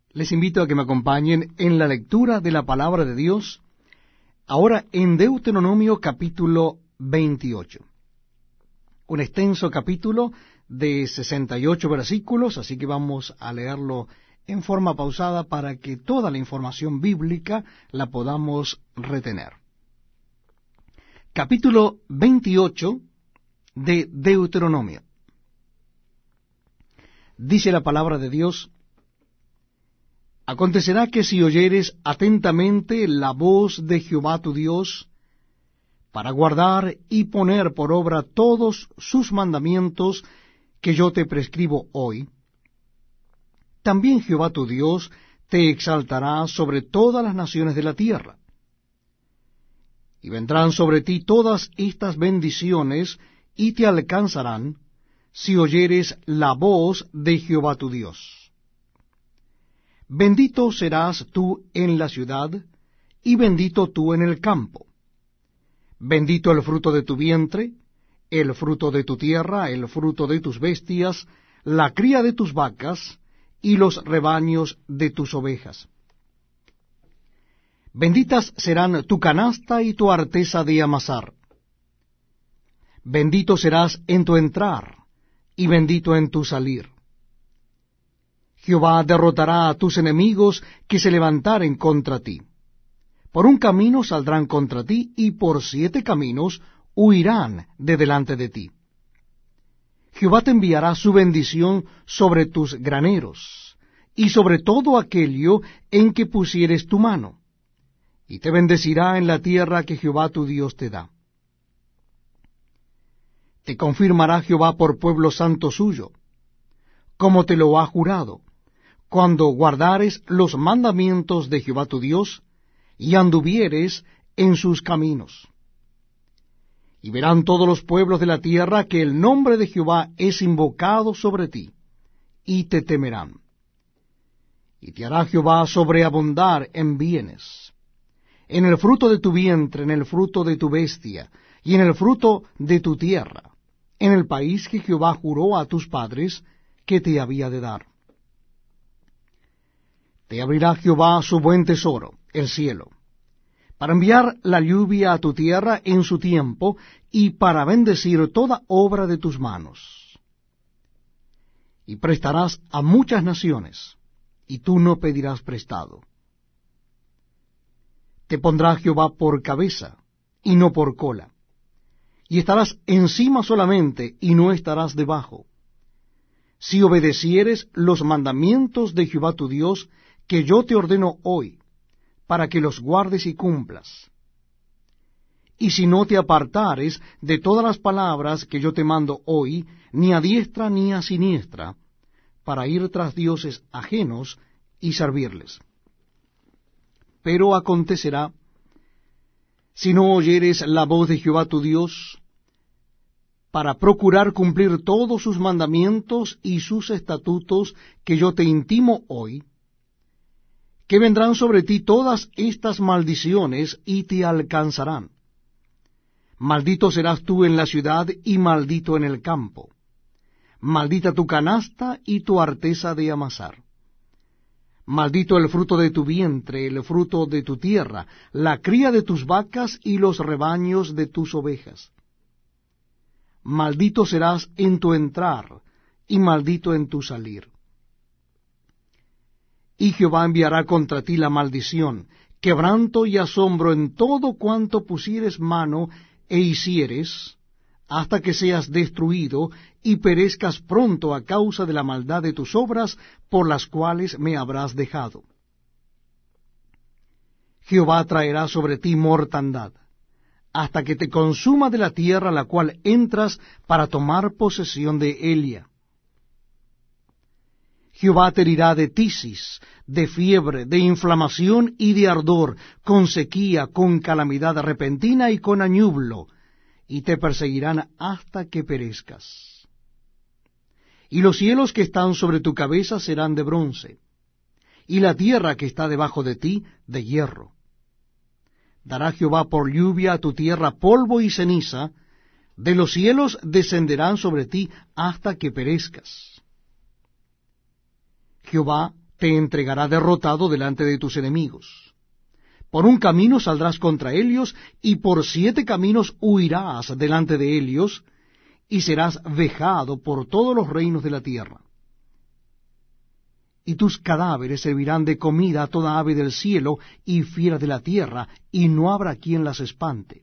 Les invito a que me acompañen en la lectura de la palabra de Dios, ahora en Deuteronomio capítulo 28. Un extenso capítulo de 68 versículos, así que vamos a leerlo en forma pausada para que toda la información bíblica la podamos retener. Capítulo 28 de Deuteronomio. Dice la palabra de Dios: Acontecerá que si oyeres atentamente la voz de Jehová tu Dios, para guardar y poner por obra todos sus mandamientos que yo te prescribo hoy, también Jehová tu Dios te exaltará sobre todas las naciones de la tierra. Y vendrán sobre ti todas estas bendiciones, y te alcanzarán, si oyeres la voz de Jehová tu Dios. Bendito serás tú en la ciudad, y bendito tú en el campo. Bendito el fruto de tu vientre, el fruto de tu tierra, el fruto de tus bestias, la cría de tus vacas, y los rebaños de tus ovejas. Benditas serán tu canasta y tu arteza de amasar. Bendito serás en tu entrar, y bendito en tu salir. Jehová derrotará a tus enemigos que se levantaren contra ti. Por un camino saldrán contra ti, y por 7 caminos huirán de delante de ti. Jehová te enviará su bendición sobre tus graneros, y sobre todo aquello en que pusieres tu mano, y te bendecirá en la tierra que Jehová tu Dios te da. Te confirmará Jehová por pueblo santo suyo, como te lo ha jurado, cuando guardares los mandamientos de Jehová tu Dios, y anduvieres en sus caminos. Y verán todos los pueblos de la tierra que el nombre de Jehová es invocado sobre ti, y te temerán. Y te hará Jehová sobreabundar en bienes, en el fruto de tu vientre, en el fruto de tu bestia, y en el fruto de tu tierra, en el país que Jehová juró a tus padres que te había de dar. Te abrirá Jehová su buen tesoro, el cielo, para enviar la lluvia a tu tierra en su tiempo, y para bendecir toda obra de tus manos. Y prestarás a muchas naciones, y tú no pedirás prestado. Te pondrá Jehová por cabeza, y no por cola, y estarás encima solamente, y no estarás debajo, si obedecieres los mandamientos de Jehová tu Dios, que yo te ordeno hoy, para que los guardes y cumplas. Y si no te apartares de todas las palabras que yo te mando hoy, ni a diestra ni a siniestra, para ir tras dioses ajenos y servirles. Pero acontecerá, si no oyeres la voz de Jehová tu Dios, para procurar cumplir todos sus mandamientos y sus estatutos que yo te intimo hoy, que vendrán sobre ti todas estas maldiciones y te alcanzarán. Maldito serás tú en la ciudad y maldito en el campo. Maldita tu canasta y tu arteza de amasar. Maldito el fruto de tu vientre, el fruto de tu tierra, la cría de tus vacas y los rebaños de tus ovejas. Maldito serás en tu entrar y maldito en tu salir. Y Jehová enviará contra ti la maldición, quebranto y asombro en todo cuanto pusieres mano e hicieres, hasta que seas destruido y perezcas pronto a causa de la maldad de tus obras por las cuales me habrás dejado. Jehová traerá sobre ti mortandad, hasta que te consuma de la tierra a la cual entras para tomar posesión de ella. Jehová te herirá de tisis, de fiebre, de inflamación y de ardor, con sequía, con calamidad repentina y con añublo, y te perseguirán hasta que perezcas. Y los cielos que están sobre tu cabeza serán de bronce, y la tierra que está debajo de ti de hierro. Dará Jehová por lluvia a tu tierra polvo y ceniza, de los cielos descenderán sobre ti hasta que perezcas. Jehová te entregará derrotado delante de tus enemigos. Por un camino saldrás contra ellos, y por 7 caminos huirás delante de ellos, y serás vejado por todos los reinos de la tierra. Y tus cadáveres servirán de comida a toda ave del cielo y fiera de la tierra, y no habrá quien las espante.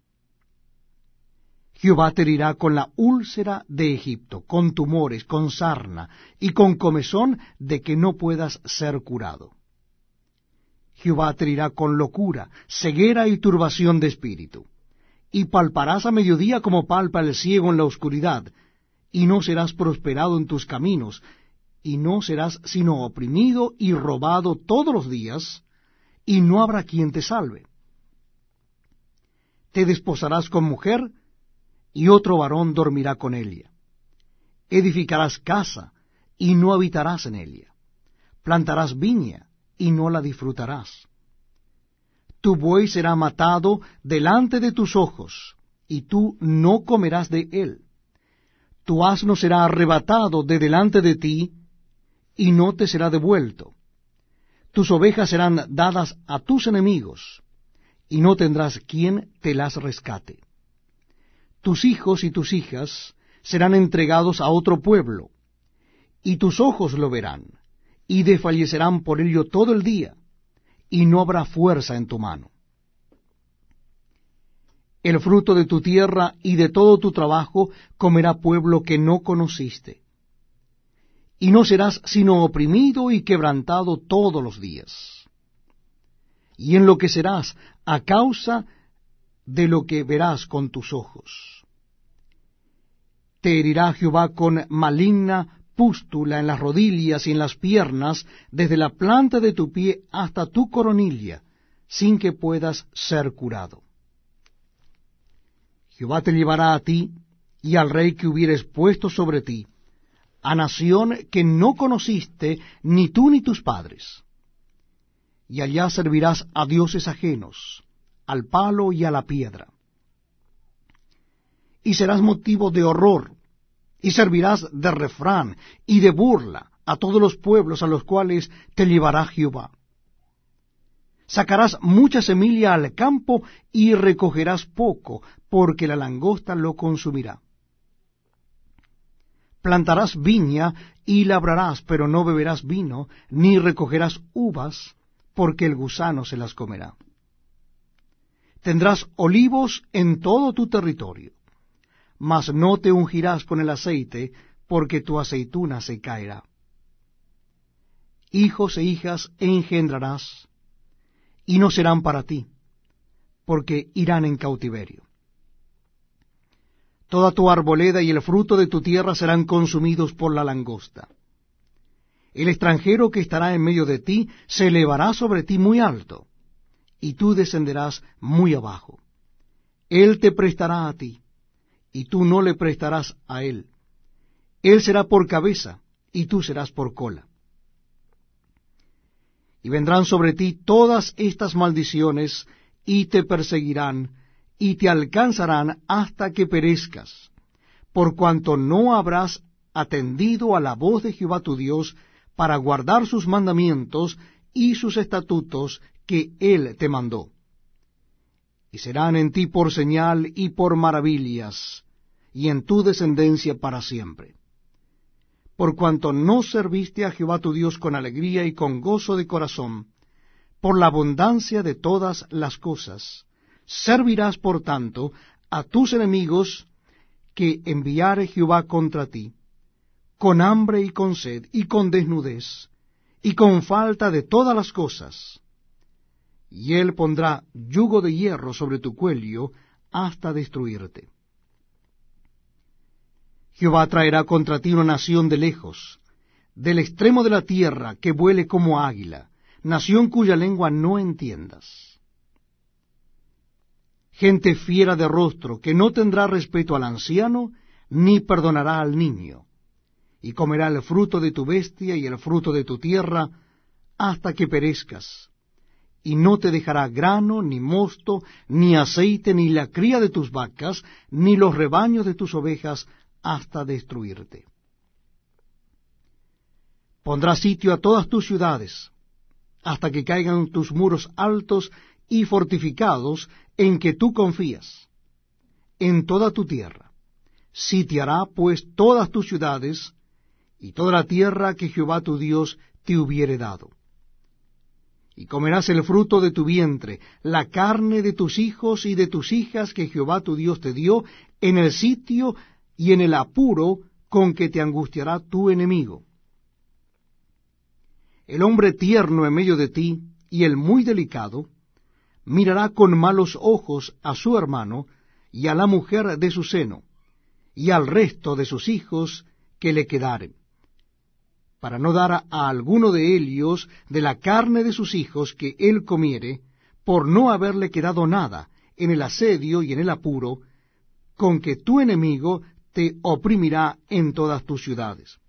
Jehová te herirá con la úlcera de Egipto, con tumores, con sarna, y con comezón de que no puedas ser curado. Jehová te herirá con locura, ceguera y turbación de espíritu. Y palparás a mediodía como palpa el ciego en la oscuridad, y no serás prosperado en tus caminos, y no serás sino oprimido y robado todos los días, y no habrá quien te salve. Te desposarás con mujer, y otro varón dormirá con ella. Edificarás casa, y no habitarás en ella. Plantarás viña, y no la disfrutarás. Tu buey será matado delante de tus ojos, y tú no comerás de él. Tu asno será arrebatado de delante de ti, y no te será devuelto. Tus ovejas serán dadas a tus enemigos, y no tendrás quien te las rescate. Tus hijos y tus hijas serán entregados a otro pueblo, y tus ojos lo verán, y desfallecerán por ello todo el día, y no habrá fuerza en tu mano. El fruto de tu tierra y de todo tu trabajo comerá pueblo que no conociste, y no serás sino oprimido y quebrantado todos los días. Y enloquecerás a causa de lo que verás con tus ojos. Te herirá Jehová con maligna pústula en las rodillas y en las piernas, desde la planta de tu pie hasta tu coronilla, sin que puedas ser curado. Jehová te llevará a ti y al rey que hubieres puesto sobre ti, a nación que no conociste ni tú ni tus padres. Y allá servirás a dioses ajenos, al palo y a la piedra. Y serás motivo de horror, y servirás de refrán y de burla a todos los pueblos a los cuales te llevará Jehová. Sacarás mucha semilla al campo y recogerás poco, porque la langosta lo consumirá. Plantarás viña y labrarás, pero no beberás vino, ni recogerás uvas, porque el gusano se las comerá. Tendrás olivos en todo tu territorio, mas no te ungirás con el aceite, porque tu aceituna se caerá. Hijos e hijas engendrarás, y no serán para ti, porque irán en cautiverio. Toda tu arboleda y el fruto de tu tierra serán consumidos por la langosta. El extranjero que estará en medio de ti se elevará sobre ti muy alto, y tú descenderás muy abajo. Él te prestará a ti, y tú no le prestarás a él. Él será por cabeza, y tú serás por cola. Y vendrán sobre ti todas estas maldiciones, y te perseguirán, y te alcanzarán hasta que perezcas, por cuanto no habrás atendido a la voz de Jehová tu Dios, para guardar sus mandamientos y sus estatutos que él te mandó. Y serán en ti por señal y por maravillas, y en tu descendencia para siempre. Por cuanto no serviste a Jehová tu Dios con alegría y con gozo de corazón, por la abundancia de todas las cosas, servirás por tanto a tus enemigos que enviare Jehová contra ti, con hambre y con sed, y con desnudez, y con falta de todas las cosas. Y él pondrá yugo de hierro sobre tu cuello hasta destruirte. Jehová traerá contra ti una nación de lejos, del extremo de la tierra, que vuele como águila, nación cuya lengua no entiendas. Gente fiera de rostro, que no tendrá respeto al anciano, ni perdonará al niño, y comerá el fruto de tu bestia y el fruto de tu tierra, hasta que perezcas, y no te dejará grano, ni mosto, ni aceite, ni la cría de tus vacas, ni los rebaños de tus ovejas, hasta destruirte. Pondrá sitio a todas tus ciudades, hasta que caigan tus muros altos y fortificados en que tú confías, en toda tu tierra. Sitiará pues todas tus ciudades y toda la tierra que Jehová tu Dios te hubiere dado. Y comerás el fruto de tu vientre, la carne de tus hijos y de tus hijas que Jehová tu Dios te dio, en el sitio y en el apuro con que te angustiará tu enemigo. El hombre tierno en medio de ti, y el muy delicado, mirará con malos ojos a su hermano, y a la mujer de su seno, y al resto de sus hijos que le quedaren, para no dar a alguno de ellos de la carne de sus hijos que él comiere, por no haberle quedado nada en el asedio y en el apuro, con que tu enemigo te oprimirá en todas tus ciudades.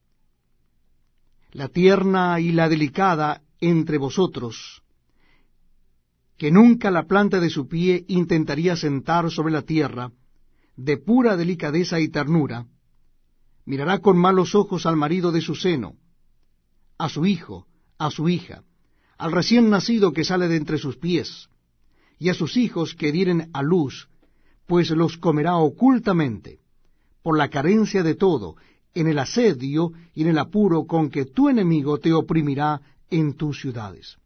La tierna y la delicada entre vosotros, que nunca la planta de su pie intentaría sentar sobre la tierra, de pura delicadeza y ternura, mirará con malos ojos al marido de su seno, a su hijo, a su hija, al recién nacido que sale de entre sus pies, y a sus hijos que dieren a luz, pues los comerá ocultamente, por la carencia de todo, en el asedio y en el apuro con que tu enemigo te oprimirá en tus ciudades.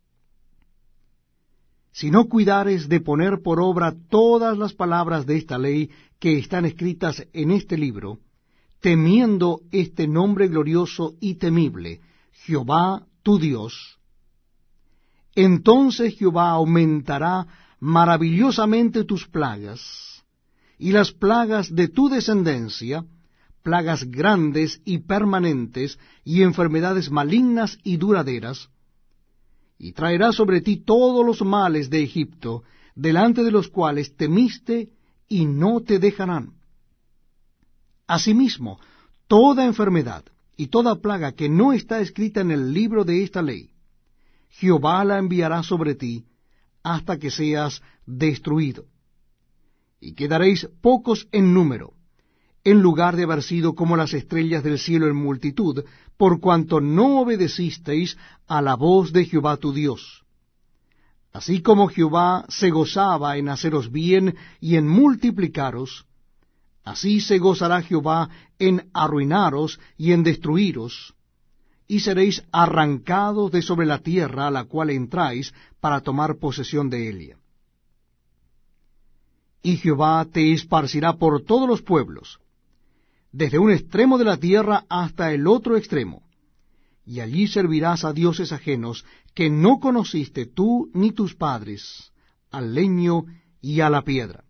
Si no cuidares de poner por obra todas las palabras de esta ley que están escritas en este libro, temiendo este nombre glorioso y temible, Jehová tu Dios, entonces Jehová aumentará maravillosamente tus plagas, y las plagas de tu descendencia, plagas grandes y permanentes, y enfermedades malignas y duraderas, y traerá sobre ti todos los males de Egipto, delante de los cuales temiste, y no te dejarán. Asimismo, toda enfermedad y toda plaga que no está escrita en el libro de esta ley, Jehová la enviará sobre ti, hasta que seas destruido. Y quedaréis pocos en número, en lugar de haber sido como las estrellas del cielo en multitud, por cuanto no obedecisteis a la voz de Jehová tu Dios. Así como Jehová se gozaba en haceros bien y en multiplicaros, así se gozará Jehová en arruinaros y en destruiros, y seréis arrancados de sobre la tierra a la cual entráis para tomar posesión de ella. Y Jehová te esparcirá por todos los pueblos, desde un extremo de la tierra hasta el otro extremo, y allí servirás a dioses ajenos que no conociste tú ni tus padres, al leño y a la piedra.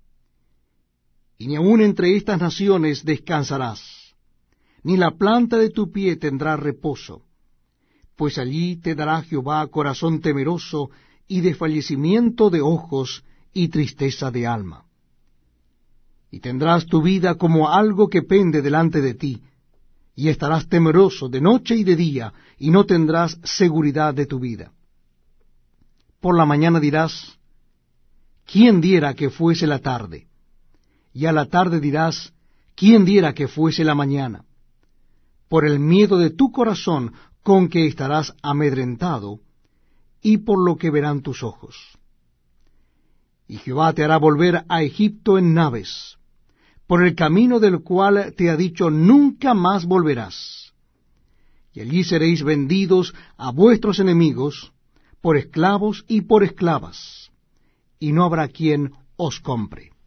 Y ni aun entre estas naciones descansarás, ni la planta de tu pie tendrá reposo, pues allí te dará Jehová corazón temeroso y desfallecimiento de ojos y tristeza de alma. Y tendrás tu vida como algo que pende delante de ti, y estarás temeroso de noche y de día, y no tendrás seguridad de tu vida. Por la mañana dirás, ¿quién diera que fuese la tarde? Y a la tarde dirás, ¿quién diera que fuese la mañana? Por el miedo de tu corazón con que estarás amedrentado, y por lo que verán tus ojos. Y Jehová te hará volver a Egipto en naves, por el camino del cual te ha dicho, nunca más volverás. Y allí seréis vendidos a vuestros enemigos, por esclavos y por esclavas, y no habrá quien os compre.